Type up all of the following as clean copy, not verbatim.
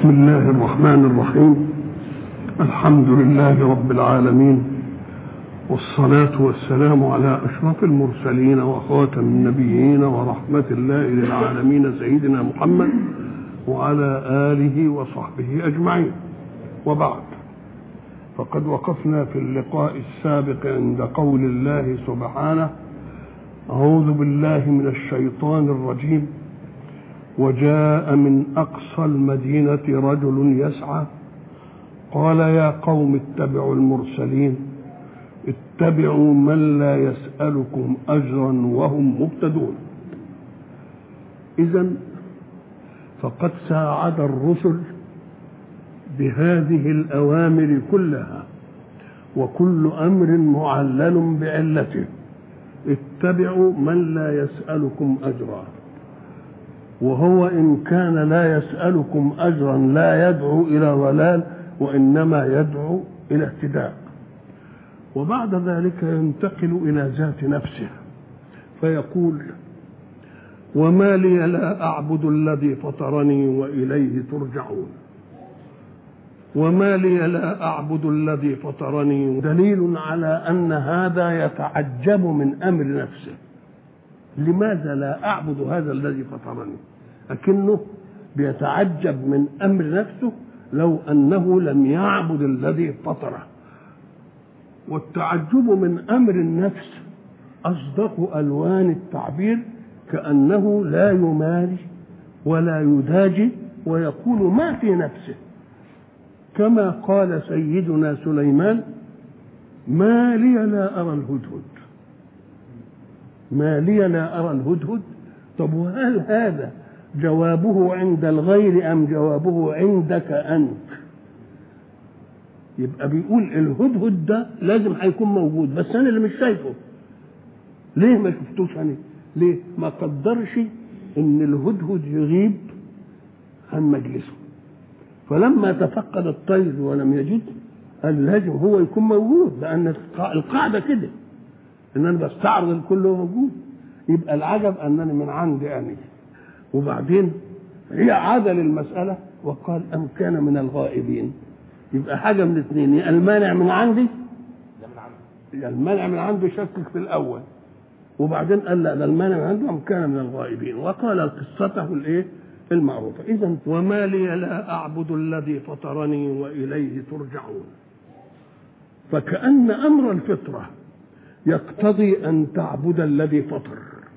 بسم الله الرحمن الرحيم. الحمد لله رب العالمين، والصلاة والسلام على أشرف المرسلين وخاتم النبيين ورحمة الله للعالمين سيدنا محمد وعلى آله وصحبه أجمعين. وبعد، فقد وقفنا في اللقاء السابق عند قول الله سبحانه: أعوذ بالله من الشيطان الرجيم: وجاء من أقصى المدينة رجل يسعى قال يا قوم اتبعوا المرسلين اتبعوا من لا يسألكم أجرا وهم مهتدون. إذن فقد ساعد الرسل بهذه الأوامر كلها، وكل أمر معلل بعلته. اتبعوا من لا يسألكم أجرا، وهو إن كان لا يسألكم أجرا لا يدعو إلى ضلال، وإنما يدعو إلى اهتداء. وبعد ذلك ينتقل إلى ذات نفسه فيقول: وما لي لا أعبد الذي فطرني وإليه ترجعون. وما لي لا أعبد الذي فطرني دليل على أن هذا يتعجب من أمر نفسه. لماذا لا أعبد هذا الذي فطرني؟ لكنه بيتعجب من أمر نفسه لو أنه لم يعبد الذي فطره. والتعجب من أمر النفس أصدق ألوان التعبير، كأنه لا يماري ولا يداجي ويقول ما في نفسه، كما قال سيدنا سليمان: ما لي لا أرى الهدهد. ما لي لا أرى الهدهد. طب وهل هذا جوابه عند الغير أم جوابه عندك أنت؟ يبقى بيقول الهدهد ده لازم هيكون موجود، بس أنا اللي مش شايفه. ليه ما شفتوش أنا؟ ليه ما قدرش إن الهدهد يغيب عن مجلسه؟ فلما تفقد الطير ولم يجد قال لازم هو يكون موجود، لأن القاعدة كده إن أنا بستعرض الكل موجود. يبقى العجب أنني من عندي أنا. وبعدين هي عادة للمسألة وقال: أم كان من الغائبين. يبقى حاجة من اثنين: يا المانع من عندي، يا المانع من عنده شكك في الأول، وبعدين قال لا، ده المانع من عنده أم كان من الغائبين، وقال قصته الإيه المعروفة. إذن وما لي لا أعبد الذي فطرني وإليه ترجعون. فكأن أمر الفطرة يقتضي أن تعبد الذي فطر،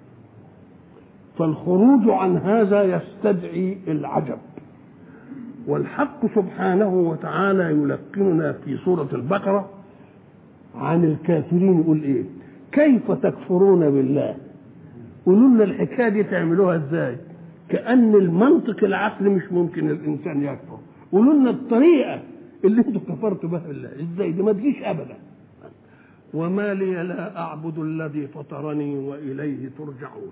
فالخروج عن هذا يستدعي العجب. والحق سبحانه وتعالى يلقننا في سورة البقرة عن الكافرين، يقول إيه؟ كيف تكفرون بالله؟ قولوا لنا الحكاية دي تعملوها إزاي؟ كأن المنطق العقلي مش ممكن الإنسان يكفر. قولوا لنا الطريقة اللي انتم كفرتوا بها بالله إزاي؟ دي ما تجيش أبدا. وما لي لا أعبد الذي فطرني وإليه ترجعون.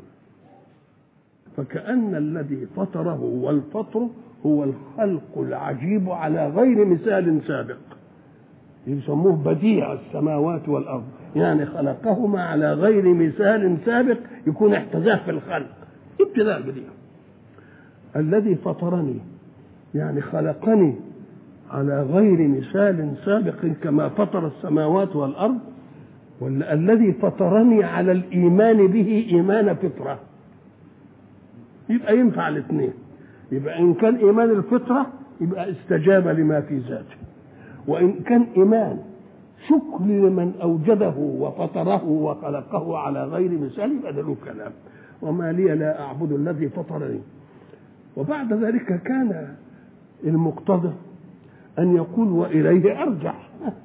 فكأن الذي فطره والفطر هو الخلق العجيب على غير مثال سابق، يسموه بديع السماوات والأرض، يعني خلقهما على غير مثال سابق يكون احتذاه في الخلق، ابتداء بديع. الذي فطرني يعني خلقني على غير مثال سابق كما فطر السماوات والأرض، ولا الذي فطرني على الإيمان به إيمان فطرة. يبقى ينفع الاثنين. يبقى إن كان إيمان الفطرة يبقى استجاب لما في ذاته، وإن كان إيمان شكر لمن أوجده وفطره وخلقه على غير مثال يبقى ده له كلام. وما لي لا أعبد الذي فطرني. وبعد ذلك كان المقتضى أن يقول وإليه أرجع.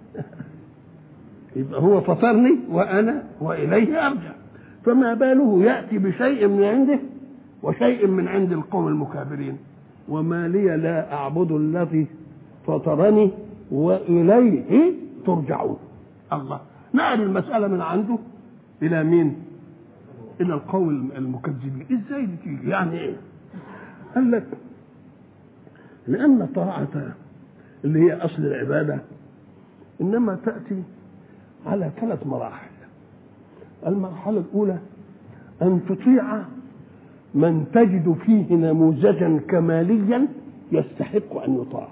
يبقى هو فطرني وأنا وإليه أرجع، فما باله يأتي بشيء من عنده وشيء من عند القوم المكابرين. وما لي لا أعبد الذي فطرني وإليه ترجعون. الله نقل المسألة من عنده إلى مين؟ إلى القوم المكذبين. إزاي دي تيجي؟ يعني إيه؟ قال لك لأن الطاعة اللي هي أصل العبادة إنما تأتي على 3 مراحل. المرحلة الأولى أن تطيع من تجد فيه نموذجا كماليا يستحق أن يطاع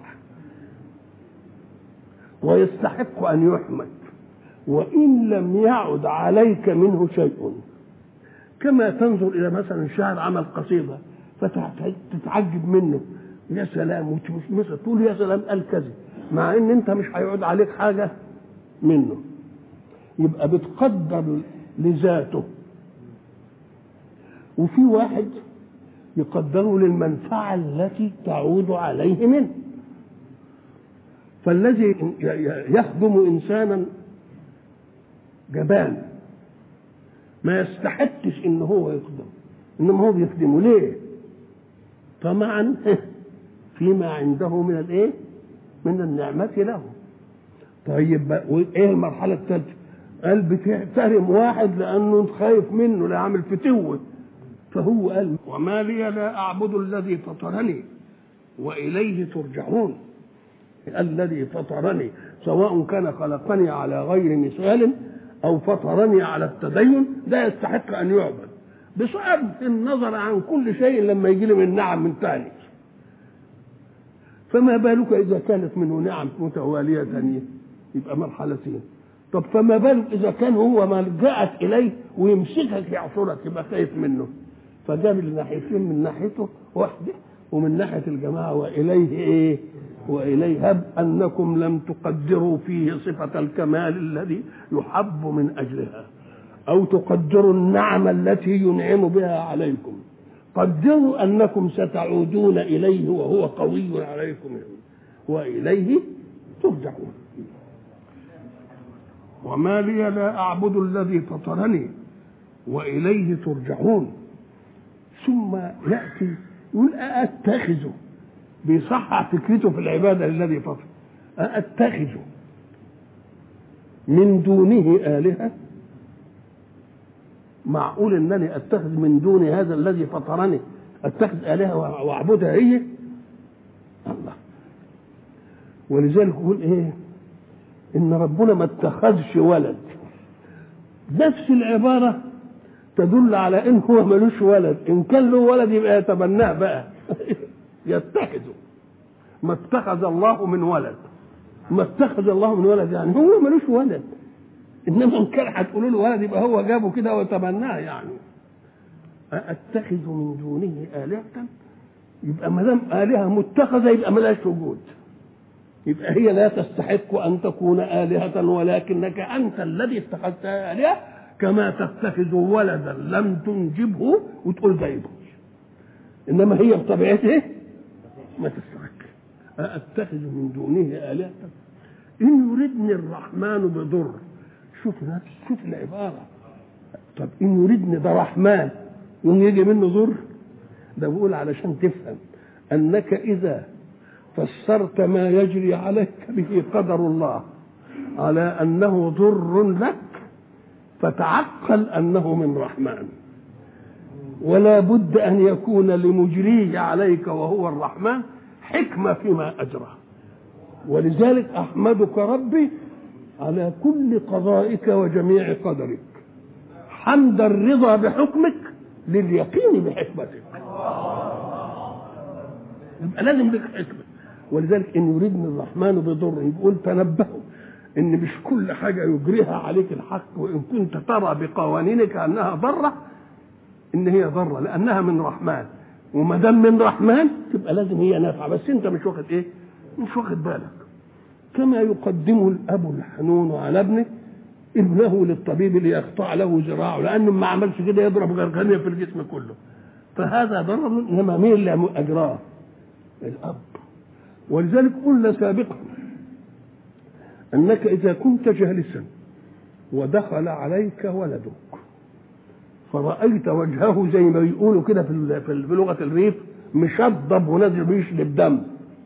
ويستحق أن يحمد وإن لم يعد عليك منه شيء. كما تنظر إلى مثلا شاعر عمل قصيدة فتتعجب منه، يا سلام، مثلا تقول يا سلام قال كذا، مع ان انت مش هيعود عليك حاجة منه. يبقى بتقدر لذاته. وفي واحد يقدره للمنفعة التي تعود عليه منه. فالذي يخدم إنسانا جبان ما يستحقش إن هو يخدم، إنما هو بيخدمه ليه؟ طمعا فيما عنده من الإيه؟ من النعمة له. طيب وإيه المرحلة الثالثة؟ قال بتحترم واحد لأنه خايف منه، لا عامل فتوة، فهو قال وما لي لا أعبد الذي فطرني وإليه ترجعون. الذي فطرني سواء كان خلقني على غير مثال أو فطرني على التدين، ده يستحق أن يعبد بصرف النظر عن كل شيء لما يجي لي من نعم من ثاني. فما بالك إذا كانت منه نعم متوالية ثانية، يبقى مرحلتين. طب فما بالك إذا كان هو ملجأت إليه ويمسكك يعصرك، يبقى خايف منه. فجاب الناحيتين، من ناحيته وحده ومن ناحية الجماعة وإليه إيه؟ وإليه هب أنكم لم تقدروا فيه صفة الكمال الذي يحب من أجلها، أو تقدروا النعم التي ينعم بها عليكم. قدروا أنكم ستعودون إليه وهو قوي عليكم وإليه ترجعون. وما لي لا أعبد الذي فطرني وإليه ترجعون. ثم يأتي يقول أتخذ، بيصحح فكرته في العبادة الذي فطر، أتخذ من دونه آلهة. معقول أنني أتخذ من دون هذا الذي فطرني أتخذ آلهة وأعبدها هي؟ الله. ولذلك يقول إيه؟ إن ربنا ما اتخذش ولد. نفس العبارة تدل على إن هو ملوش ولد، إن كان له ولد يبقى يتبناه بقى يتخذه. ما اتخذ الله من ولد، ما اتخذ الله من ولد يعني هو ملوش ولد، إنما إن كان هتقولوا له ولد يبقى هو جابه كده وتبناه يعني. أتخذ من دونه آلهة، يبقى ما دام آلهة متخذة يبقى ملاش وجود، يبقى هي لا تستحق أن تكون آلهة، ولكنك أنت الذي اتخذتها آلهة، كما تتخذ ولدا لم تنجبه وتقول جايبه، إنما هي بطبيعته ما تستحق. أتخذ من دونه آلهة إن يردني الرحمن بضر. شوف العبارة. طب إن يردني ده رحمن يوم يجي منه ضر؟ ده بقول علشان تفهم أنك إذا فسرت ما يجري عليك به قدر الله على أنه ضر لك فتعقل أنه من رحمن، ولا بد أن يكون لمجريه عليك وهو الرحمن حكمة فيما أجرى. ولذلك أحمدك ربي على كل قضائك وجميع قدرك، حمد الرضا بحكمك لليقين بحكمتك. يبقى لازم لك حكمة. ولذلك إن يريدني الرحمن بضر، يقول تنبهوا إن مش كل حاجة يجريها عليك الحق، وإن كنت ترى بقوانينك أنها ضرة، إن هي ضرة لأنها من رحمن، وما دام من رحمن تبقى لازم هي نافعة، بس أنت مش واخد إيه؟ مش واخد بالك. كما يقدمه الأب الحنون على ابنه للطبيب ليقطع له ذراعه، لأنه ما عملش كده يضرب غرغنية في الجسم كله، فهذا ضرر. إنما مين اللي أجراه؟ الأب. ولذلك قلنا سابقا أنك إذا كنت جالسا ودخل عليك ولدك فرأيت وجهه زي ما بيقولوا كده في لغة الريف مشضب ونازل بيشرب دم،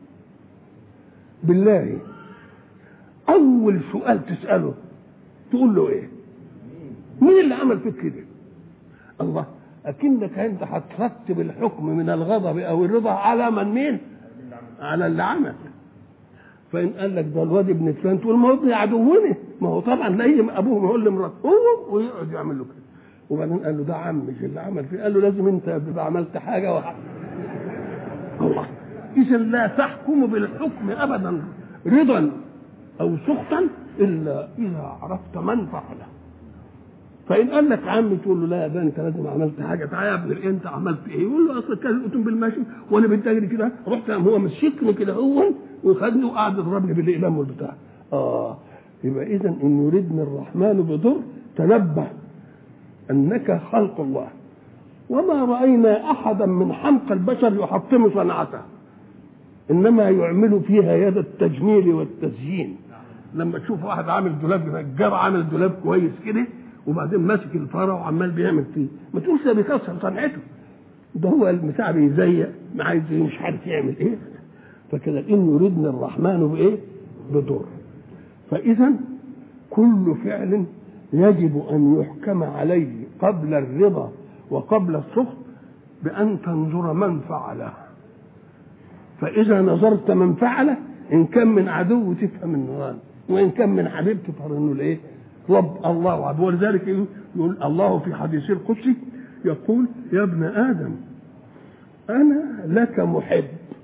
بالله أول سؤال تسأله تقول له إيه؟ مين اللي عمل فيك كده؟ الله. أكنك أنت هترتب الحكم من الغضب أو الرضا على من مين؟ على اللي عمل. فإن قال لك ده الواد ابن فلان تقول ما هو ابن عدونا، ما هو طبعا لازم أبوه يقول لمراته هو ويقعد يعمل له كده. وبعدين قال له ده عمي اللي عمل فيه، قال له لازم أنت تبقى عملت حاجة الله. إذا لا تحكم بالحكم أبدا رضا أو سخطا إلا إذا عرفت من فعله. فإن قال لك عمي تقول له لا ده أنت لازم عملت حاجة، تعالى يا ابني أنت عملت إيه؟ يقول له أصل كان الأتم بالماشي وأنا بتجري كده رحت هو مسكني كده هو وخدني وقعد يضربني بالإقلام والبتاع. يبقى إذا إن يردني الرحمن بضر تنبه أنك خلق الله، وما رأينا أحدا من حمق البشر يحطم صنعته، إنما يعمل فيها يد التجميل والتزيين. لما تشوف واحد عامل دولاب نجار عامل دولاب كويس كده وبعدين ماسك الفاره وعمال بيعمل فيه، ما تقولش ده بيكسر صنعته، ده هو المتاع بيزيق ما عايز مش عارف يعمل ايه. فكده ان يردنا الرحمن بايه؟ بضر. فاذا كل فعل يجب ان يحكم عليه قبل الرضا وقبل السخط بان تنظر من فعله. فاذا نظرت من فعله ان كان من عدو تفهم انه وان كان من حبيب تفهم انه الايه؟ رب الله عبد. ولذلك يقول الله في حديثه القدسي يقول يا ابن آدم أنا لك محب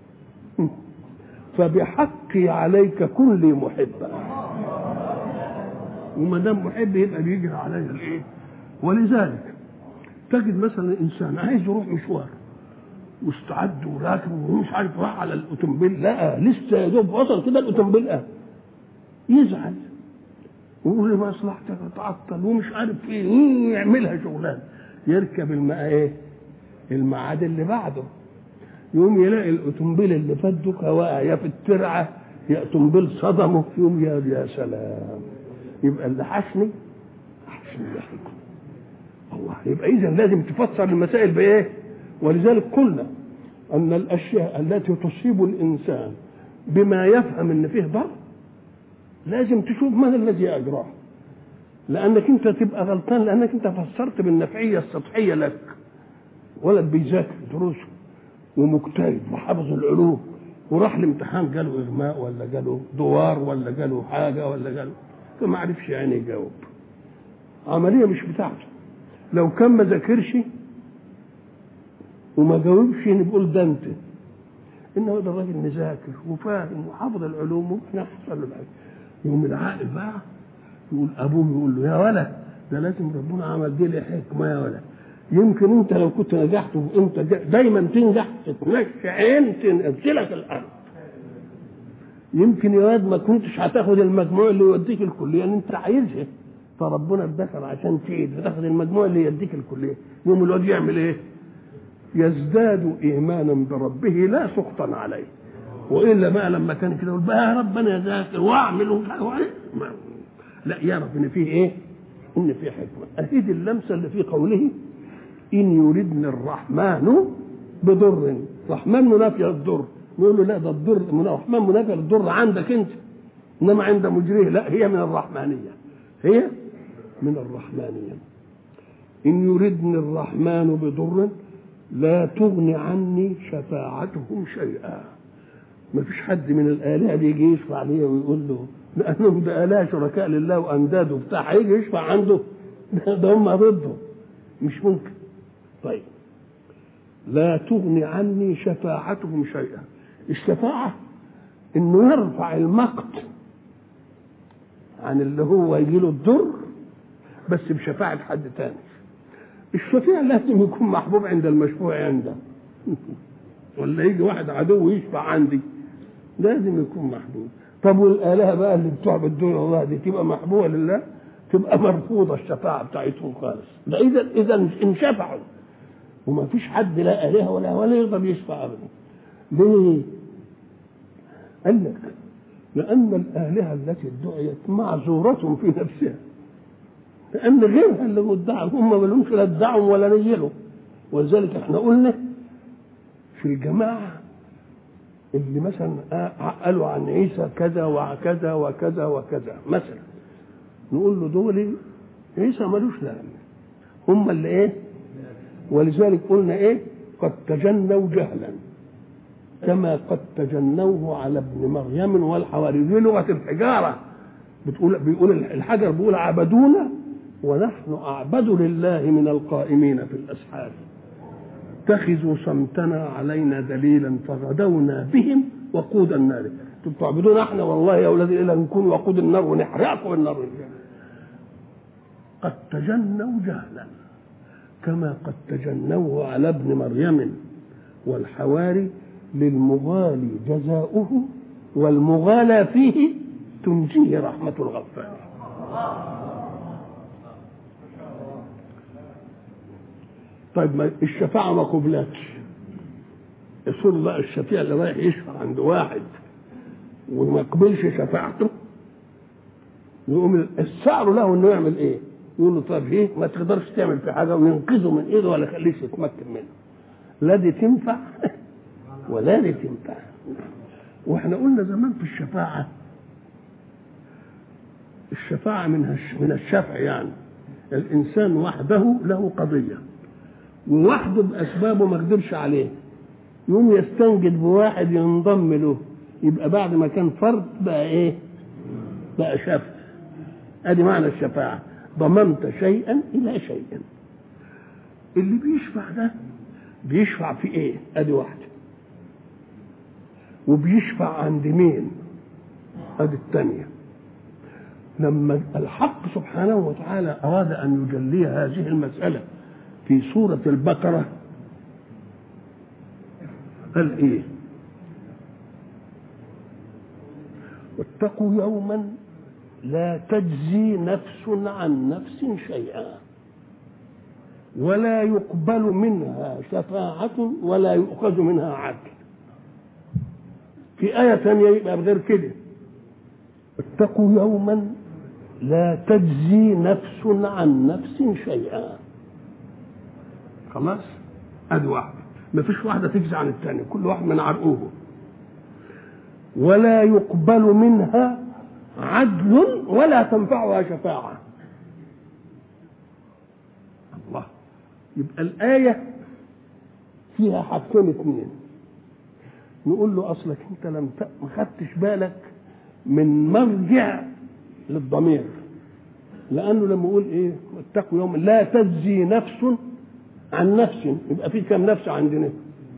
فبحقي عليك كن لي محبا. وما دام محب يبقى بيجري عليا الايه؟ ولذلك تجد مثلا انسان عايز يروح مشوار واستعد وراكب ومش عارف راح على الاوتومبيل، لا لسه يا دوب وصل كده الاوتومبيل يزعل ويقول لي مصلحتك تعطل ومش عارف ايه يعملها شغلان. يركب الميعاد اللي بعده يوم يلاقي الاوتومبيل اللي فاتك واقع يا في الترعه يا اوتومبيل صدمه، يوم يا سلام يبقى اللي حشني يحكم الله. يبقى اذا لازم تفسر المسائل بايه؟ ولذلك قلنا ان الاشياء التي تصيب الانسان بما يفهم ان فيه ضر لازم تشوف من الذي اجراه، لانك انت تبقى غلطان لانك انت فسرت بالنفعيه السطحيه لك. ولد بيذاكر دروسه ومجتهد وحافظ العلوم وراح الامتحان جاله اغماء ولا جاله دوار ولا جاله حاجه ولا جاله فما عرفش يعني يجاوب، عمليه مش بتاعته. لو كان ما ذاكرش وما جاوبش نقول ده انت، انه ده الراجل مذاكر وفاهم وحافظ العلوم وممكن يحصل له الحاجه. يوم العاقل بقى يقول ابوه يقول له يا ولد ده لازم ربنا عمل دي لي حكمه يا ولد، يمكن انت لو كنت نجحت وانت دايما تنجح تتمشى عين تنزلك الارض، يمكن يا ولد ما كنتش هتاخد المجموع اللي يوديك الكليه اللي انت عايزها، فربنا ادخل عشان تاخد المجموع اللي يوديك الكليه. يوم الواد يعمل ايه؟ يزداد ايمانا بربه لا سخطا عليه. والا بقى لما كان كده يقول بقى يا رب انا اذاكر واعمل لا يعرف ان فيه ايه؟ ان فيه حكمه. اكيد اللمسه اللي في قوله ان يردني الرحمن بضر، رحمن منافي الضر، نقول له لا ده الضر الرحمن منافي الضر عندك انت، انما عند مجريه لا هي من الرحمانيه، هي من الرحمانيه. ان يردني الرحمن بضر لا تغني عني شفاعتهم شيئا. ما فيش حد من الآلهة بيجي يشفع عليه ويقول له لأنهم ده آلهة شركاء لله وأنداد وبتاع هيجي يشفع عنده؟ ده هم ضده، مش ممكن. طيب لا تغني عني شفاعتهم شيئا. الشفاعة إنه يرفع المقت عن اللي هو يجي له الضر بس بشفاعة حد تاني. الشفيع لازم يكون محبوب عند المشفوع عنده ولا يجي واحد عدو يشفع عندي؟ لازم يكون محبوب. طب والآلهة بقى اللي بتعبد دون الله دي تبقى محبوبة لله؟ تبقى مرفوضة الشفاعة بتاعتهم خالص. ده إذا انشفعوا وما فيش حد لا آلهة ولا يقدر يشفع أبدا. ليه؟ قال لك لأن الآلهة التي ادعيت معذورة في نفسها، لأن غيرها اللي مدعوا هم ما لهمش لا ادعوا ولا نيلوا. ولذلك احنا قلنا في الجماعة اللي مثلا قالوا عن عيسى كذا وكذا وكذا وكذا مثلا، نقول له دول عيسى ملوش لازمة، هم اللي ايه؟ ولذلك قلنا ايه؟ قد تجنوا جهلا كما قد تجنوه على ابن مريم والحواري. دي لغة الحجارة، بيقول الحجر بيقول عبدونا ونحن أعبد لله من القائمين في الأسحار. اتخذوا صمتنا علينا دليلا فغدونا بهم وقود النار. انتم تعبدون احنا والله يا اولاد الا نكون وقود النار ونحرقكم النار. قد تجنوا جهلا كما قد تجنوه على ابن مريم والحواري للمغالي جزاؤه والمغالى فيه تنجيه رحمة الغفار. طيب ما الشفاعة ما قبلتش، يصير بقى الشفيع اللي رايح يشفع عند واحد وما قبلش شفاعته يقوم السعر له انه يعمل ايه؟ يقول له طب ايه ما تقدرش تعمل في حاجه وينقذه من ايده ولا يخليش يتمكن منه. لا دي تنفع ولا دي تنفع. واحنا قلنا زمان في الشفاعه من الشفع، يعني الانسان وحده له قضيه ووحده باسبابه ما قدرش عليه، يقوم يستنجد بواحد ينضم له، يبقى بعد ما كان فرد بقى ايه؟ بقى شفع. ادي معنى الشفاعه، ضممت شيئا الى شيء. اللي بيشفع ده بيشفع في ايه؟ ادي واحده. وبيشفع عند مين؟ ادي الثانيه. لما الحق سبحانه وتعالى اراد ان يجلي هذه المساله في سوره البقره قال ايه؟ واتقوا يوما لا تجزي نفس عن نفس شيئا ولا يقبل منها شفاعة ولا يؤخذ منها عدل. في آية ثانية يبقى بغير كده، اتقوا يوما لا تجزي نفس عن نفس شيئا. خلاص ادي واحدة، ما فيش واحدة تجزي عن الثانية، كل واحد من عرقوه. ولا يقبل منها عدل ولا تنفعها شفاعة. الله، يبقى الآية فيها حاجتين اثنين. نقول له أصلك أنت ما خدتش بالك من مرجع للضمير، لأنه لما يقول إيه واتقوا يوم لا تجزي نفس عن نفس، يبقى في كم نفس عندنا؟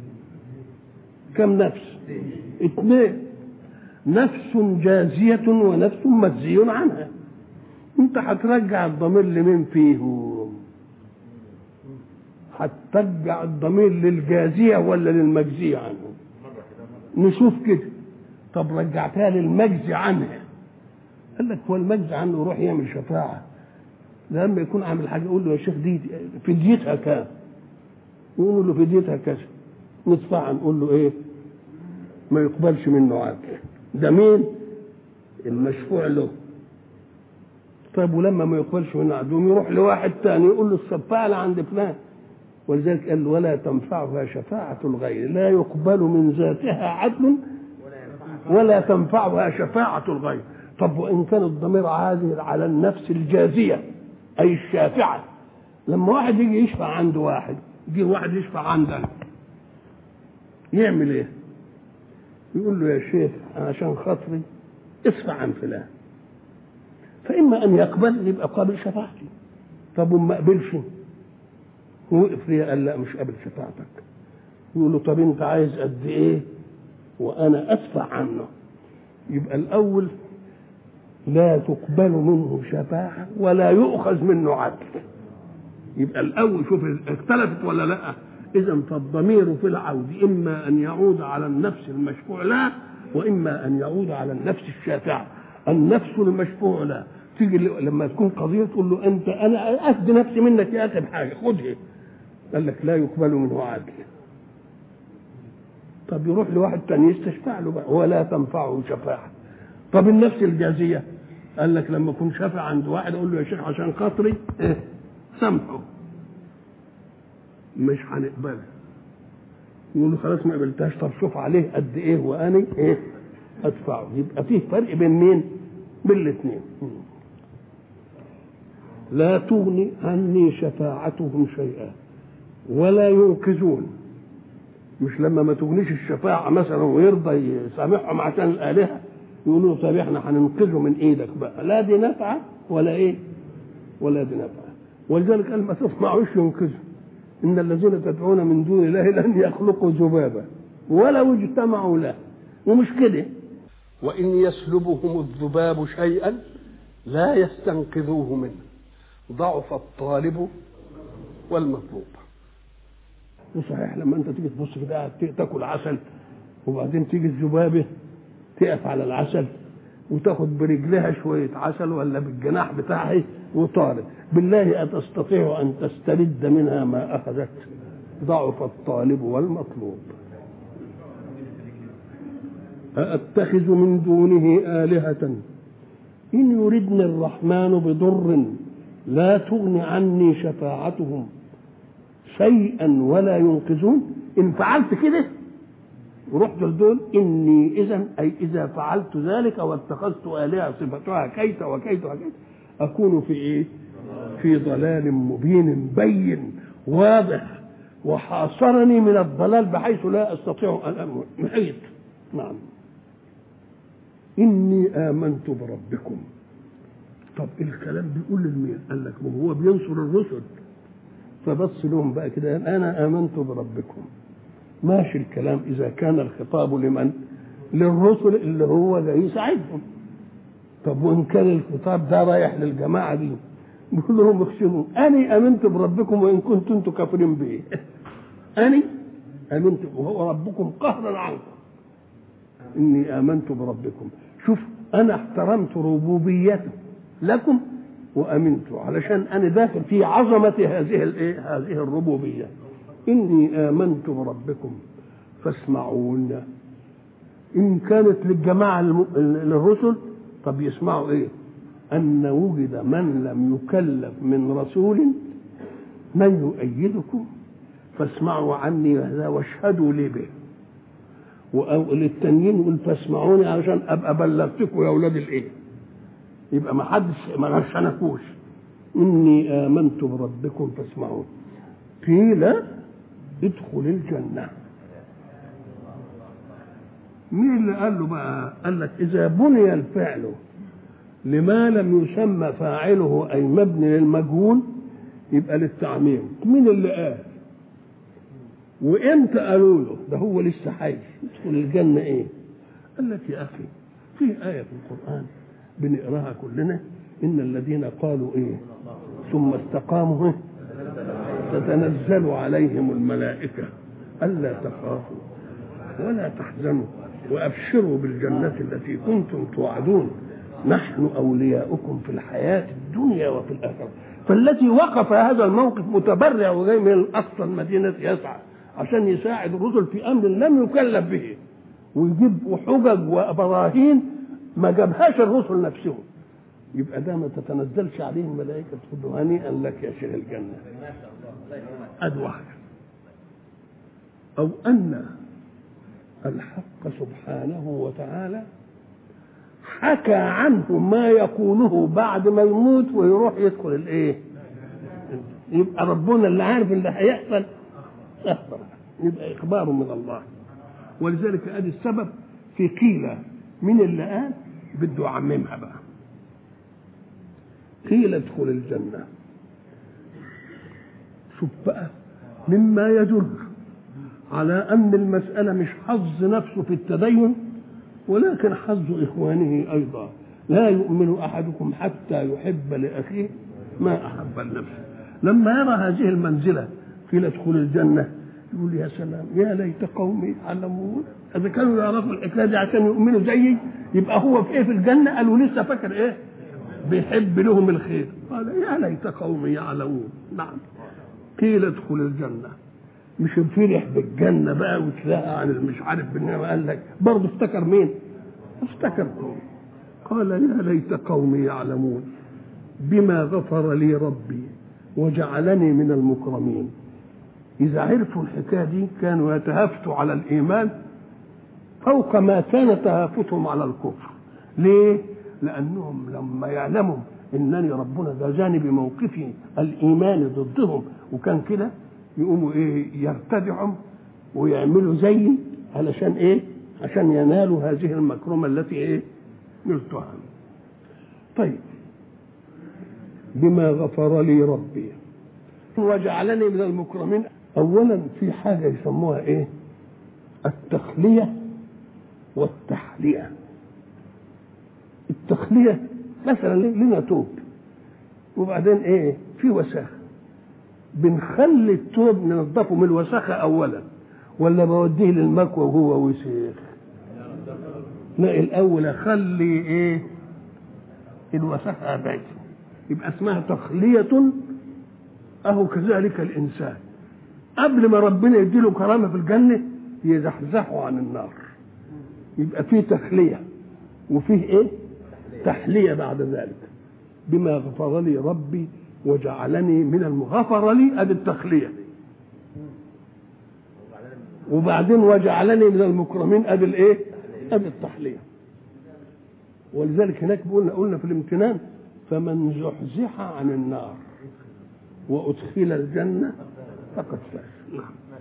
كم نفس؟ اثنين، نفس جازية ونفس مجزي عنها. انت هترجع الضمير لمين فيهم؟ هترجع الضمير للجازية ولا للمجزية عنه؟ نشوف كده. طب رجعتها للمجزي عنها، قال لك هو المجزي عنه يروح يعمل شفاعة لما يكون عامل حاجة يقول له يا شيخ دي فديتها كام؟ يقول له فديتها كذا، ندفع نقول له ايه؟ ما يقبلش منه عدل. ده مين؟ المشفوع له. طيب ولما ما يقبلش منه عدل يروح لواحد تاني يقول له الشفاعة اللي عند فلان، ولذلك قال ولا تنفعها شفاعة الغير، لا يقبل من ذاتها عدل ولا تنفعها شفاعة الغير. طب وإن كان الضمير عازل على النفس الجازية أي الشافعة، لما واحد يجي يشفع عند واحد، يجي واحد يشفع عندنا يعمل ايه؟ يقول له يا شيخ عشان خاطري اسمع عن فلان، فإما أن يقبل يبقى قابل شفاعتي. طب وما قبلش وقف لي قال لا مش قابل شفاعتك، يقول له طب أنت عايز قد إيه وأنا أدفع عنه؟ يبقى الأول لا تقبل منه شفاعة ولا يؤخذ منه عدل. يبقى الأول شوف اختلفت ولا لا؟ إذن فالضمير في العود إما أن يعود على النفس المشفوع له وإما أن يعود على النفس الشافعة. النفس المشفوع له تيجي لما تكون قضية تقول له أنت أنا أفدي نفسي منك يا أخي بحاجة خدها، قال لك لا يقبل منه عدل. طب يروح لواحد تاني يستشفع له بقى ولا تنفعه شفاعة. طب النفس الجازية قال لك لما أكون شافع عند واحد أقول له يا شيخ عشان خاطري إيه سامحه، مش هنقبلها. يقول له خلاص ما قبلتهاش، طب شوف عليه قد ايه واني ايه ادفعه. يبقى فيه فرق بين مين؟ بين الاثنين. لا تغني عني شفاعتهم شيئا ولا ينقذون. مش لما ما تغنيش الشفاعة مثلا ويرضى يسامحهم عشان الآلهة يقولوا طب احنا هننقذه من ايدك بقى، لا دي نفعة ولا ايه ولا دي نفعة. ولذلك قال ما تسمعوش ينقذه، إن الذين تدعون من دون الله لن يخلقوا ذبابا ولو اجتمعوا له. ومش كده، وإن يسلبهم الذباب شيئا لا يستنقذوه منه، ضعف الطالب والمطلوب. وصحيح لما أنت تيجي تبص كده تاكل عسل وبعدين تيجي الذبابة تقف على العسل وتاخد برجلها شوية عسل ولا بالجناح بتاعها وطارت، بالله أتستطيع أن تسترد منها ما أخذت؟ ضعف الطالب والمطلوب. أأتخذ من دونه آلهة إن يردني الرحمن بضر لا تغن عني شفاعتهم شيئا ولا ينقذون. إن فعلت كده ورحت لدول إني إذا فعلت ذلك واتخذت آلهة صفتها كيت وكيت وكيت أكون في إيه؟ في ضلال مبين بين واضح، وحاصرني من الضلال بحيث لا أستطيع أن محيط. نعم. إني آمنت بربكم. طب الكلام بيقول لمين؟ قال لك هو بينصر الرسل، فبص لهم بقى كده أنا آمنت بربكم. ماشي الكلام إذا كان الخطاب لمن؟ للرسل اللي هو جاي يساعدهم. طب وإن كان الخطاب ده رايح للجماعة دي بيقول لهم اخشوا أني آمنت بربكم وإن كنتم أنتم كافرين به. أني آمنت وهو ربكم قهرا عنكم. إني آمنت بربكم. شوف أنا احترمت ربوبيته لكم وأمنت علشان أنا داخل في عظمة هذه الربوبية. إني آمنت بربكم فاسمعون. إن كانت للجماعة للرسل طب يسمعوا إيه؟ أن وجد من لم يكلف من رسول من يؤيدكم فاسمعوا عني هذا واشهدوا لي به. وللتانيين يقول فاسمعوني علشان أبقى بلغتكم يا أولاد الإيه. يبقى ما حدش ما غشنكوش. إني آمنت بربكم فاسمعون. قيل ادخل الجنة. مين اللي قال له بقى؟ قال لك إذا بني الفعل لما لم يسمى فاعله أي مبني للمجهول يبقى للتعميم. مين اللي قال؟ وإمتى قالوا له؟ ده هو لسه حي. ادخل الجنة إيه؟ قال لك يا أخي في آية في القرآن بنقراها كلنا إن الذين قالوا إيه ثم استقاموا تتنزل عليهم الملائكة ألا تخافوا ولا تحزنوا وأبشروا بالجنة التي كنتم توعدون نحن أولياؤكم في الحياة الدنيا وفي الآخرة. فالذي وقف هذا الموقف متبرع وجاي من أقصى المدينة يسعى عشان يساعد الرسل في أمر لم يكلف به ويجيب حجج وبراهين ما جابهاش الرسل نفسهم. يبقى ده ما تتنزلش عليه الملائكة تقول له هنيئا لك يا شيخ الجنة. أد واحد. أو أن الحق سبحانه وتعالى حكى عنه ما يقوله بعد ما يموت ويروح يدخل الايه. يبقى ربنا اللي عارف اللي هيحصل أخبر. يبقى إخبار من الله. ولذلك ادي السبب في قيل من اللي قال بده يعممها بقى. قيل ادخل الجنة. شوف بقى مما يدل على أن المسألة مش حظ نفسه في التدين ولكن حظ إخوانه أيضا. لا يؤمن أحدكم حتى يحب لأخيه ما أحب لنفسه. لما يرى هذه المنزلة قيل ادخل الجنة يقول يا سلام يا ليت قومي يعلمون. إذا كانوا يعرفوا الحكاية دي عشان يؤمنوا زيي يبقى هو في إيه في الجنة؟ قالوا لسه فاكر إيه بيحب لهم الخير. قال يا ليت قومي يعلمون. نعم قيل ادخل الجنة. مش فرح بالجنة بقى وتلاقى عن المش عارف بالنعمة. قال لك برضه افتكر مين؟ افتكر قومي. قال يا ليت قومي يعلمون بما غفر لي ربي وجعلني من المكرمين. إذا عرفوا الحكاية دي كانوا يتهافتوا على الإيمان فوق ما كان تهافتهم على الكفر. ليه؟ لأنهم لما يعلموا إنني ربنا جازاني بموقفي الإيمان ضدهم وكان كده يقوموا إيه يرتدعوا ويعملوا زي علشان إيه؟ عشان ينالوا هذه المكرمة التي إيه؟ نلتها. طيب بما غفر لي ربي وجعلني من المكرمين. اولا في حاجه يسموها ايه؟ التخليه والتحليه. التخليه مثلا لنا توب وبعدين ايه في وساخه، بنخلي التوب ننضفه من الوساخه اولا ولا بوديه للمكوى وهو وسيخ؟ لا، الاول اخلي ايه الوساخه ابعد، يبقى اسمها تخليه. اهو كذلك الانسان قبل ما ربنا يديله كرامه في الجنه يزحزحه عن النار، يبقى فيه تخليه وفيه ايه تحليه بعد ذلك. بما غفر لي ربي وجعلني من غفر لي ادي التخليه، وبعدين وجعلني من المكرمين ادي الايه ادي التحليه. ولذلك هناك قلنا في الامتنان فمن زحزح عن النار وادخل الجنه فقد فاز.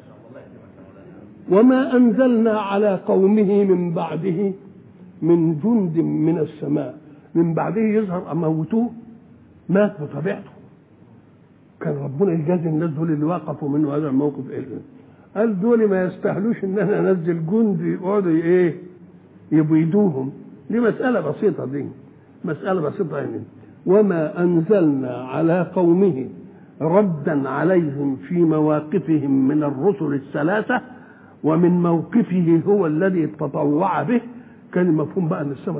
وما انزلنا على قومه من بعده من جند من السماء. من بعده يظهر اموتوه مات بطبيعته، كان ربنا يجازي الناس دول اللي وقفوا منه هذا الموقف ايه؟ قال دول ما يستاهلوش ان انا انزل جند يقعدوا ايه يبيدوهم. دي مساله بسيطه، دي مساله بسيطه يعني. وما انزلنا على قومه ردا عليهم في مواقفهم من الرسل الثلاثه، ومن موقفه هو الذي تطوع به. كان المفهوم بقى ان السماء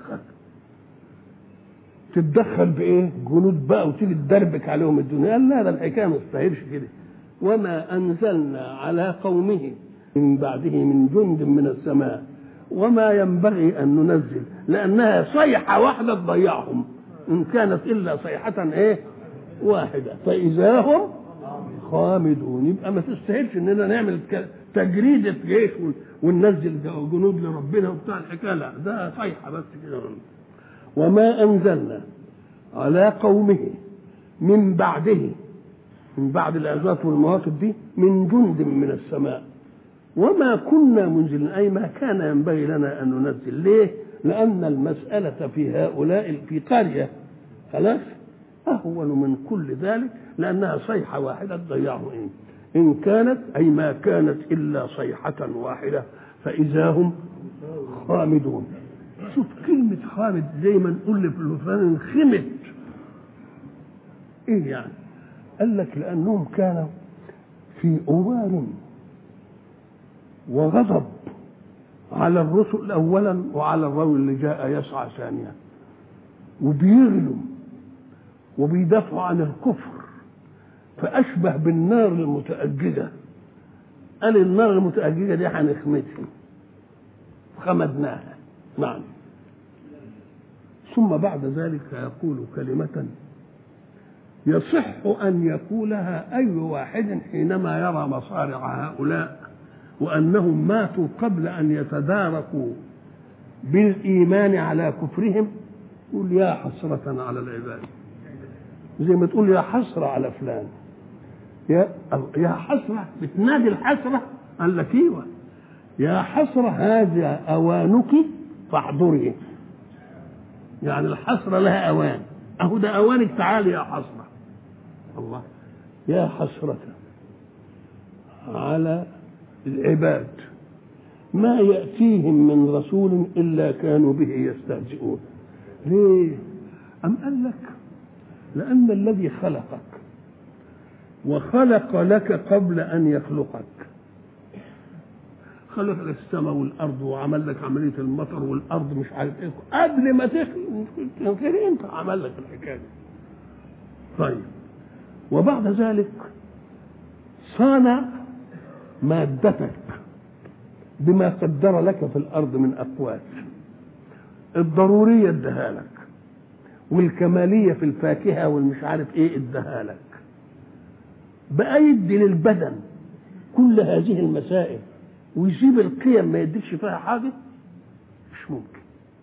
تتدخل بايه؟ جنود بقى وتيجي تدربك عليهم الدنيا. قال لا، ده الحكايه ما تستاهلش كده. وما انزلنا على قومه من بعده من جند من السماء وما ينبغي ان ننزل، لانها صيحه واحده تضيعهم، ان كانت الا صيحه ايه واحده فاذا هم خامدون. يبقى ما تستاهلش اننا نعمل تجريده جيش وننزل جنود لربنا وبتاع الحكايه، لا ده صيحه بس كده. وما انزلنا على قومه من بعده، من بعد الازواج والمواقف دي، من جند من السماء وما كنا منزلين، اي ما كان ينبغي لنا ان ننزل. ليه؟ لان المساله في هؤلاء في قريه خلاص اهون من كل ذلك، لانها صيحه واحده تضيعهم. ان كانت اي ما كانت الا صيحه واحده فاذا هم خامدون. شوف كلمة خامد زي ما نقول في الفلان انخمت. ايه يعني؟ قال لك لانهم كانوا في اوار وغضب على الرسل اولا وعلى الرجل اللي جاء يسعى ثانيا، وبيغلوا وبيدافعوا عن الكفر، فاشبه بالنار المتأججة. قال النار المتأججة دي هنخمتها خمدناها. نعم. ثم بعد ذلك يقول كلمة يصح أن يقولها أي واحد حينما يرى مصارع هؤلاء وأنهم ماتوا قبل أن يتداركوا بالإيمان على كفرهم، يقول يا حسرة على العباد، زي ما تقول يا حسرة على فلان. يا حسرة بتنادي الحسرة. قال لك ايوه يا حسرة هذا أوانك فاحضري. يعني الحسرة لها أوان، أهو ده أوانك، تعالي يا حسرة. الله يا حسرة على العباد ما يأتيهم من رسول إلا كانوا به يستهزئون. ليه؟ أم قال لك لأن الذي خلقك وخلق لك قبل أن يخلقك، خلق لك السماء والارض وعمل لك عمليه المطر والارض مش عارف ايه قبل ما تخلق انت عمل لك الحكايه. طيب وبعد ذلك صانع مادتك بما قدر لك في الارض من اقوات، الضروريه اداها لك والكماليه في الفاكهه والمش عارف ايه اداها لك، بقى يدي للبدن كل هذه المسائل ويجيب القيم ما يديكش فيها حاجه؟ مش ممكن.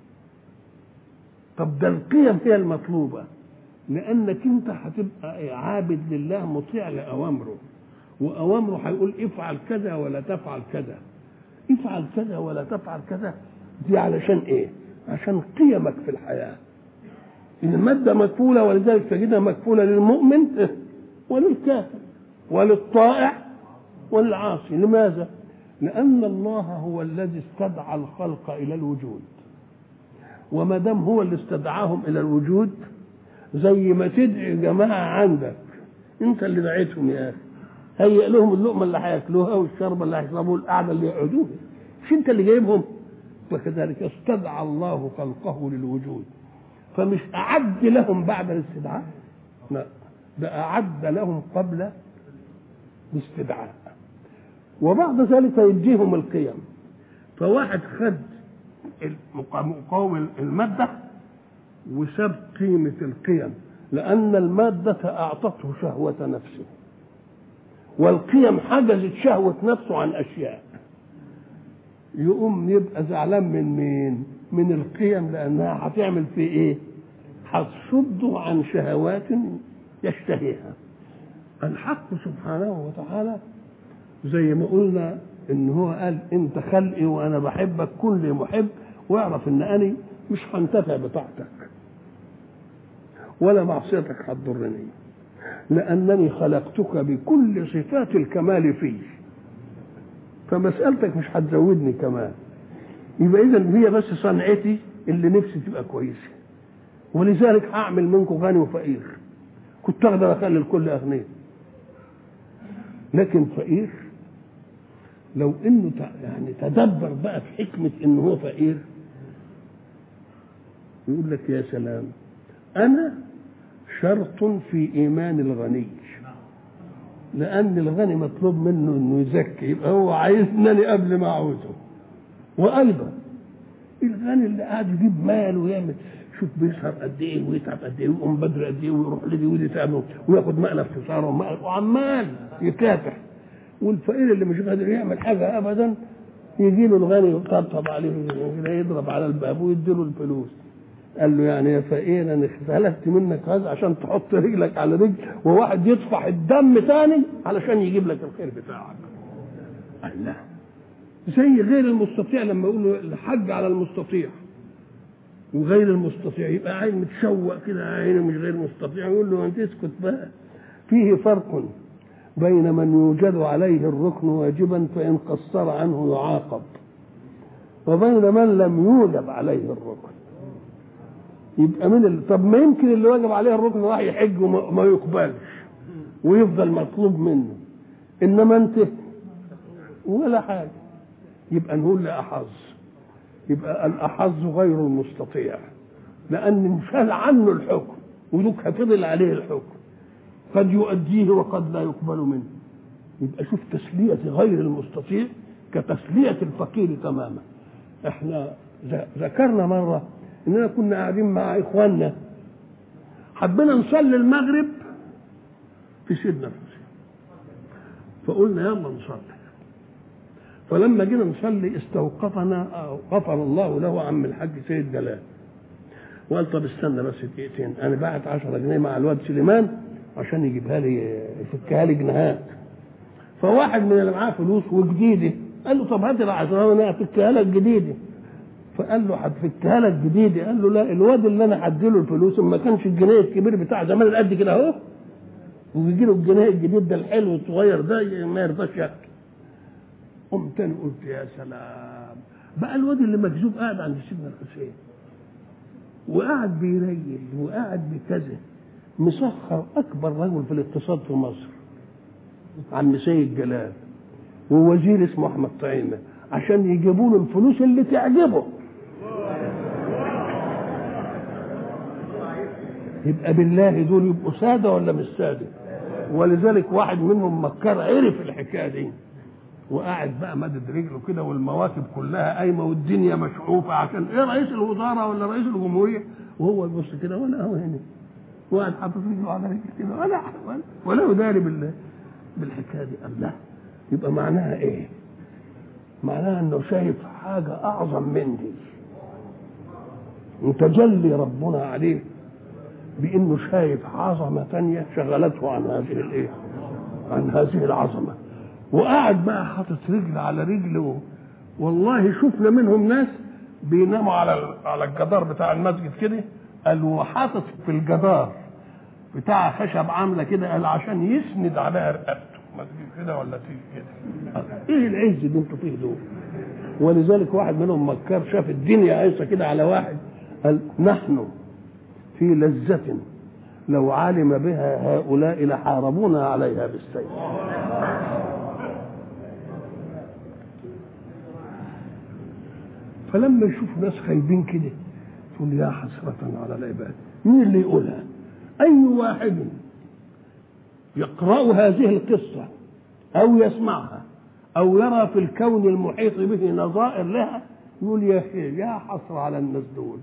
طب ده القيم هي المطلوبه، لانك انت هتبقى عابد لله مطيع لاوامره، واوامره هيقول افعل كذا ولا تفعل كذا، افعل كذا ولا تفعل كذا. دي علشان ايه؟ عشان قيمك في الحياه. الماده مكفوله، ولذلك تجدها مكفوله للمؤمن وللكافر وللطائع والعاصي. لماذا؟ لأن الله هو الذي استدعى الخلق إلى الوجود، وما دام هو اللي استدعاهم إلى الوجود، زي ما تدعي جماعة عندك أنت اللي دعيتهم يا أخي، هيئ لهم اللقمة اللي هياكلوها والشربة اللي هيشربوها والقعدة اللي يقعدوها، مش أنت اللي جايبهم؟ وكذلك استدعى الله خلقه للوجود، فمش أعد لهم بعد الاستدعاء، لا، ده أعد لهم قبل الاستدعاء، وبعد ذلك يديهم القيم. فواحد خد مقاوم المادة وساب قيمة القيم، لأن المادة أعطته شهوة نفسه، والقيم حجزت شهوة نفسه عن أشياء. يقوم يبقى زعلان من مين؟ من القيم، لأنها هتعمل فيه إيه؟ هتصده عن شهوات يشتهيها. الحق سبحانه وتعالى زي ما قلنا إن هو قال أنت خلقي وأنا بحبك، كن لي محب، واعرف إن أنا مش هنتفع بطاعتك ولا معصيتك هتضرني، لأنني خلقتك بكل صفات الكمال فيه، فمسألتك مش هتزودني كمان. يبقى إذن هي بس صنعتي اللي نفسي تبقى كويسة، ولذلك هعمل منكم غني وفقير. كنت أقدر أخلي الكل أغنياء، لكن فقير لو إنه يعني تدبر بقى في حكمة إنه هو فقير، يقول لك يا سلام، أنا شرط في إيمان الغني، لأن الغني مطلوب منه إنه يزكي، يبقى هو عايزني قبل ما أعوزه. وأيضا الغني اللي قاعد يجيب مال ويعمل، شوف بيسهر قد إيه ويتعب قد إيه ويقوم بدري قد إيه ويروح لدي ودي تعمل وياخد مقلب في صاره وعمال يكافح، والفقير اللي مش قادر يعمل حاجة أبدا يجي له الغني يطبطب عليه يضرب على الباب ويديله الفلوس. قال له يعني يا فقير انا خلقت منك هذا عشان تحط رجلك على رجل وواحد يطفح الدم تاني علشان يجيب لك الخير بتاعك. الله، زي غير المستطيع لما يقولوا الحج على المستطيع وغير المستطيع، يبقى عين متشوق كده عينه مش غير مستطيع، يقول له انت اسكت بقى. فيه فرق بين من يوجد عليه الركن واجبا فإن قصر عنه يعاقب، وبين من لم يوجب عليه الركن. يبقى طب ما يمكن اللي واجب عليه الركن راح يحج وما يقبلش ويفضل مطلوب منه، انما انت ولا حاجه. يبقى نقول لأحظ، يبقى الأحظ غير المستطيع، لأن انشال عنه الحكم ودك فضل عليه الحكم، قد يؤديه وقد لا يقبل منه. يبقى شوف تسلية غير المستطيع كتسلية الفقير تماما. احنا ذكرنا مرة اننا كنا قاعدين مع اخواننا حبينا نصلي المغرب في سيدنا الحسين، فقلنا يلا نصلي. فلما جينا نصلي استوقفنا غفر الله له عم الحاج سيد جلال، وقال طب استنى بس دقيقتين، انا باعت 10 جنيه مع الواد سليمان عشان يجيبها لي يفكها لي جنيهات. فواحد من اللي معاه فلوس وجديده قال له طب هات ال10 وانا افكها لك جديده. فقال له هتفكها لك جديده؟ قال له لا، الواد اللي انا هديله الفلوس ما كانش الجنيه الكبير بتاع زمان قد كده اهو، ويجي له الجنيه الجديد ده الحلو الصغير ده ما يرضاش ياكل. قمت انا قلت يا سلام بقى، الواد اللي مكذوب قاعد عند سيدنا الحسين وقاعد بيريل وقاعد بكذا، مسخر اكبر رجل في الاقتصاد في مصر عم سيد جلال ووزير اسمه احمد طعيمه عشان يجيبوا له الفلوس اللي تعجبه. يبقى بالله دول يبقوا ساده ولا مش ساده؟ ولذلك واحد منهم مكر عرف الحكايه دي وقاعد بقى مدد رجله كده والمواكب كلها قايمه والدنيا مشعوفه عشان ايه رئيس الوزراء ولا رئيس الجمهوريه، وهو يبص كده ولا هو هنا وقاعد حاطط رجله على رجله كده ولا يداري بالحكايه دي. الله، يبقى معناها ايه؟ معناها انه شايف حاجه اعظم من دي، وتجلي ربنا عليه بانه شايف عظمه ثانيه شغلته عن هذه الايه؟ عن هذه العظمه. وقاعد بقى حاطط رجل على رجل. والله شفنا منهم ناس بيناموا على الجدار بتاع المسجد كده، قال وحاطط في الجدار بتاع خشب عامله كده، قال عشان يسند عليها رقبته، ما تجيب كده ولا تيجي كده. ايه العز اللي انتوا فيه دول؟ ولذلك واحد منهم مكار شاف الدنيا عايشه كده على واحد، قال نحن في لذة لو علم بها هؤلاء لحاربونا عليها بالسيف. فلما يشوف ناس خايبين كده تقول يا حسرة على العباد. مين اللي يقولها؟ أي واحد يقرأ هذه القصة أو يسمعها أو يرى في الكون المحيط به نظائر لها يقول يا أخي يا حسرة على الناس دول.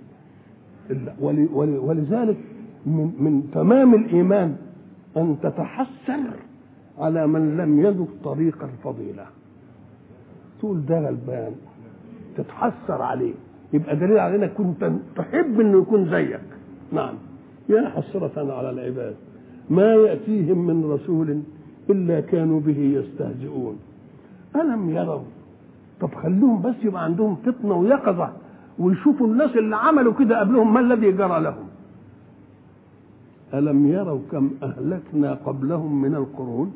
ولذلك من تمام الإيمان أن تتحسر على من لم يذق طريق الفضيلة، تقول ده غلبان، تتحسر عليه، يبقى دليل على انك كنت تحب انه يكون زيك. نعم، يا حسرة على العباد ما يأتيهم من رسول إلا كانوا به يستهزئون ألم يروا. طب خلوهم بس يبقى عندهم فطنة ويقظة ويشوفوا الناس اللي عملوا كده قبلهم ما الذي جرى لهم. ألم يروا كم أهلكنا قبلهم من القرون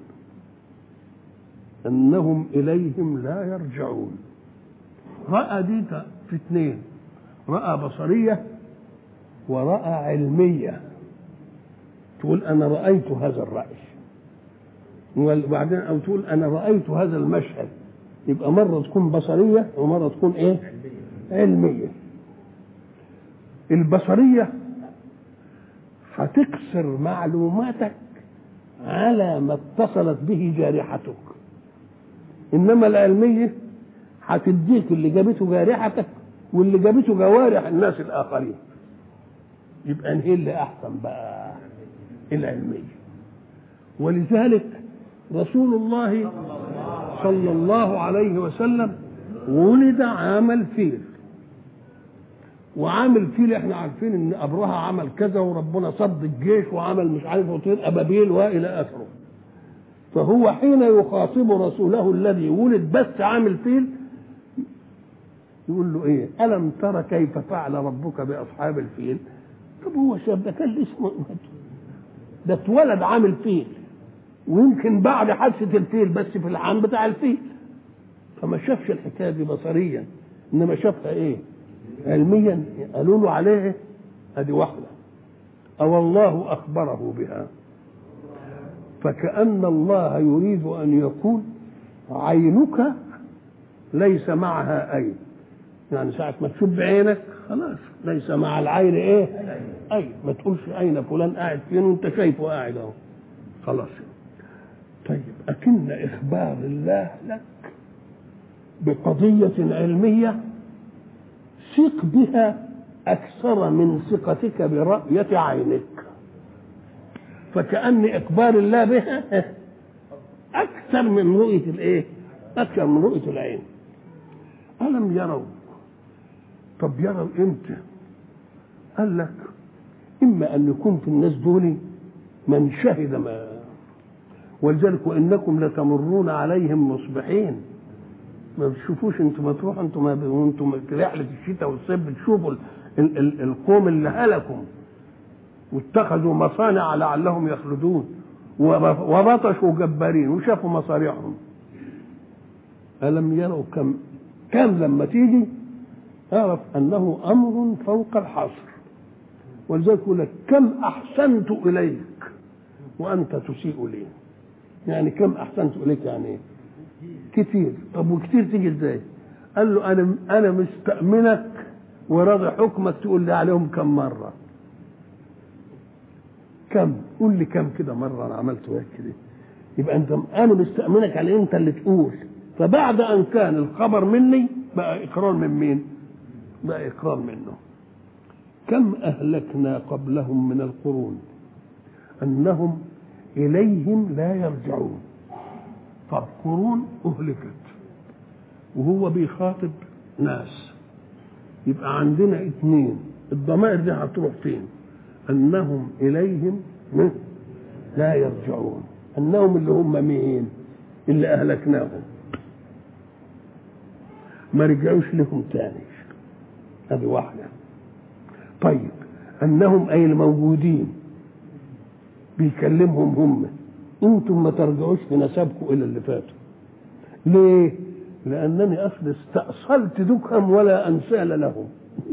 أنهم إليهم لا يرجعون. رأى دي في اثنين، رأى بصرية ورأى علمية. تقول أنا رأيت هذا الرأي، وبعدين أو تقول أنا رأيت هذا المشهد. يبقى مرة تكون بصرية ومرة تكون إيه؟ علمية. البصرية هتكسر معلوماتك على ما اتصلت به جارحتك، إنما العلمية هتديك اللي جابته جارحتك واللي جابته جوارح الناس الآخرين. يبقى انهي اللي أحسن بقى؟ العلمية. ولذلك رسول الله صلى الله عليه وسلم ولد عام الفيل، وعام الفيل احنا عارفين ان ابرهة عمل كذا وربنا صد الجيش وعمل مش عارف وطير ابابيل والى اخره. فهو حين يخاطب رسوله الذي ولد بس عام الفيل يقول له ايه؟ الم ترى كيف فعل ربك باصحاب الفيل؟ طب هو شاب ده كان اسمه ده اتولد عام الفيل ويمكن بعد حادثه الفيل بس في العام بتاع الفيل، فما شافش الحكايه دي بصريا انما شافها ايه؟ علميا. قالوا له عليه ادي واحده او الله اخبره بها، فكأن الله يريد ان يقول عينك ليس معها عين، يعني ساعة ما تشوف بعينك خلاص ليس مع العين ايه؟ اي ما تقولش اين فلان قاعد فين وانت شايفه قاعد اهو خلاص. طيب اكن اخبار الله لك بقضية علمية ثق بها اكثر من ثقتك برؤية عينك، فكأن اخبار الله بها اكثر من رؤية الايه؟ اكثر من رؤية العين. ألم يروا. طب يروا امتى؟ قال لك اما ان يكون في الناس دول من شهد ما، ولذلك وانكم لتمرون عليهم مصبحين. ما بتشوفوش انتم، ما تروحوا انتم في رحله الشتاء والصيف بتشوفوا القوم اللي هلكوا واتخذوا مصانع لعلهم يخلدون وبطشوا جبارين وشافوا مصاريعهم. ألم يروا كم لما تيجي اعرف انه امر فوق الحصر. ولذلك يقول لك كم احسنت اليك وانت تسيء لي. يعني كم احسنت اليك يعني ايه؟ كتير. طب وكتير تيجي ازاي؟ قال له انا مستأمنك وراضي حكمك تقول لي عليهم كم مره. كم؟ قول لي كم كده مره انا عملت وياك كده. يبقى انا مستأمنك على انت اللي تقول. فبعد ان كان الخبر مني بقى اقرار من مين؟ بقى اقرار منه. كم اهلكنا قبلهم من القرون انهم اليهم لا يرجعون. طب قرون اهلكت وهو بيخاطب ناس، يبقى عندنا اثنين، الضمائر دي هتروح فين؟ انهم اليهم لا يرجعون. انهم اللي هم مين؟ اللي اهلكناهم ما رجعوش لهم تاني. هذه واحدة. طيب انهم اي الموجودين بيكلمهم هم، انتم ما ترجعوش في نسبكم الى اللي فاتوا. ليه؟ لانني اصل استأصلت دكهم ولا انسال لهم.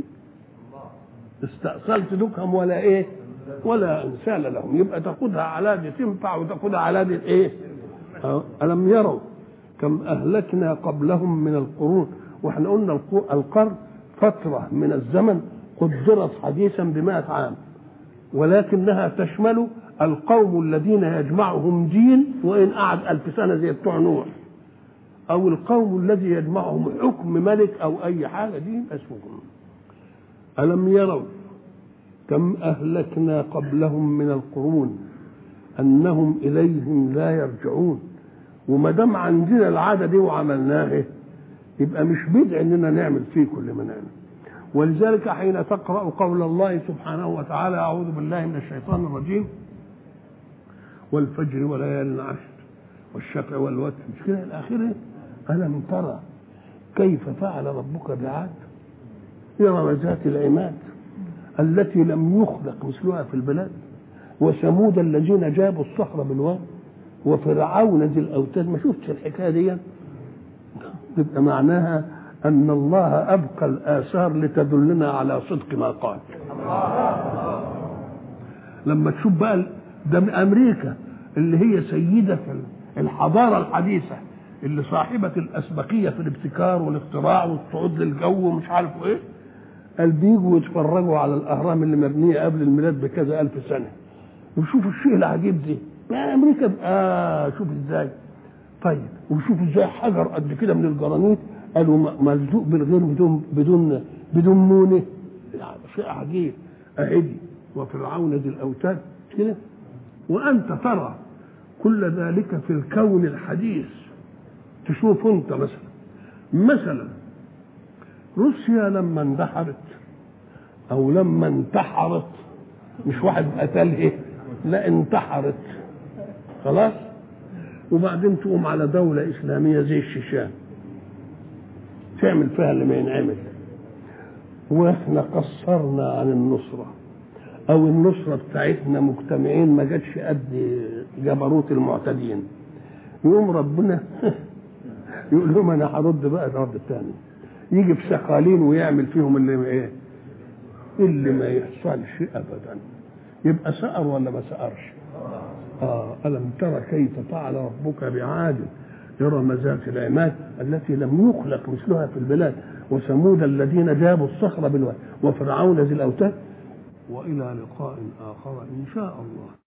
استأصلت دكهم ولا ايه؟ ولا انسال لهم. يبقى تاخدها على دي تنفع وتاخدها على دي ايه؟ الم يروا كم اهلكنا قبلهم من القرون. واحنا قلنا القرن فتره من الزمن قدرت حديثا ب100 عام، ولكنها تشمل القوم الذين يجمعهم دين وان قعد 1000 سنه زي بتوع نوح، او القوم الذي يجمعهم حكم ملك او اي حاجه، دي اسمهم. الم يروا كم اهلكنا قبلهم من القرون انهم اليهم لا يرجعون. وما دام عندنا العاده دي وعملناها يبقى مش بدع اننا نعمل فيه كل ما نعمل. ولذلك حين تقرأ قول الله سبحانه وتعالى أعوذ بالله من الشيطان الرجيم والفجر وليال العشر والشفع والوتر مش كده إلى آخره، ألم ترى كيف فعل ربك بعاد إرم ذات العماد التي لم يخلق مثلها في البلاد وثمود الذين جابوا الصخر بالواد وفرعون ذي الأوتاد. ما شفتش الحكاية دي؟ تبقى معناها أن الله أبقى الآثار لتدلنا على صدق ما قال. لما تشوف بقى ده من أمريكا اللي هي سيدة الحضارة الحديثة اللي صاحبة الأسبقية في الابتكار والاختراع والصعود للجو ومش عارف إيه، قال بيجوا يتفرجوا على الأهرام اللي مبنية قبل الميلاد بكذا 1000 سنة وشوفوا الشيء العجيب دي. بقى أمريكا شوف إزاي. طيب وشوفوا إزاي حجر قد كده من الجرانيت قالوا ملزوق بالغير بدون مونه، يعني شيء عجيب. أهدي وفرعون ذي الأوتاد كده. وأنت ترى كل ذلك في الكون الحديث. تشوف أنت مثلا روسيا لما اندحرت أو لما انتحرت، مش واحد قتلها، لا انتحرت خلاص، وبعدين تقوم على دولة إسلامية زي الشيشان تعمل فيها اللي ما ينعمل، واحنا قصرنا عن النصرة او النصرة بتاعتنا مجتمعين ما جاتش قد جبروت المعتدين. يقوم ربنا يقول لهم انا هرد بقى الرد الثاني، يجي في سقالين ويعمل فيهم اللي ايه اللي ما يحصلش ابدا. يبقى سأر ولا ما سأرش؟ ألم ترى كيف فعل ربك بعاد إرم ذات العماد التي لم يخلق مثلها في البلاد وثمود الذين جابوا الصخر بالواد وفرعون ذي الأوتاد. وإلى لقاء آخر إن شاء الله.